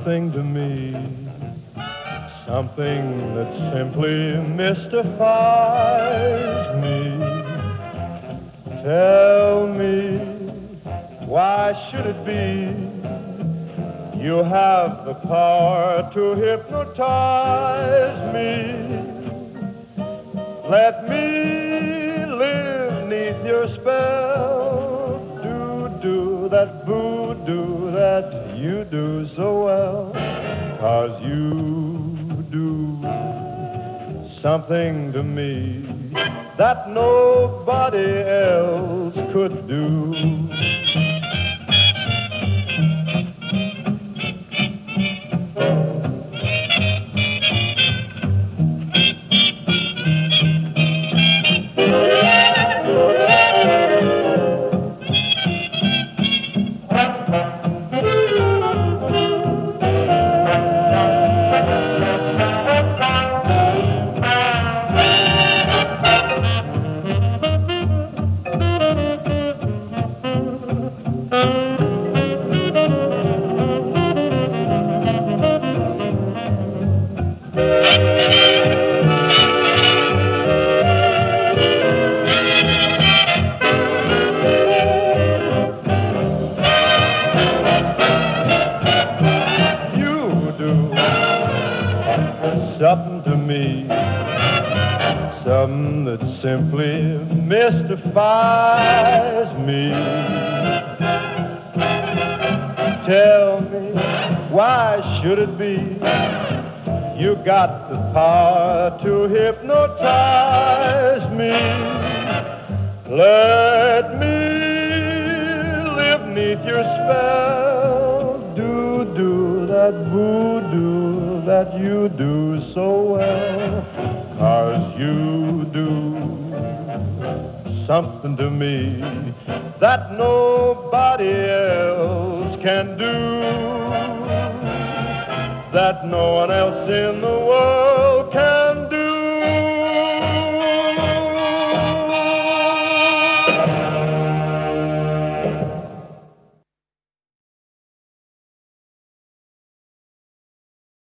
something to me, something that simply mystifies me. Tell me, why should it be you have the power to hypnotize me? Let me live neath your spell, do that voodoo that you do so well, 'cause you do something to me that nobody else could do. Something to me, something that simply mystifies me. Tell me, why should it be you got the power to hypnotize me? Let me live neath your spell, do that voodoo that you do so well, 'cause you do something to me that nobody else can do, that no one else in the world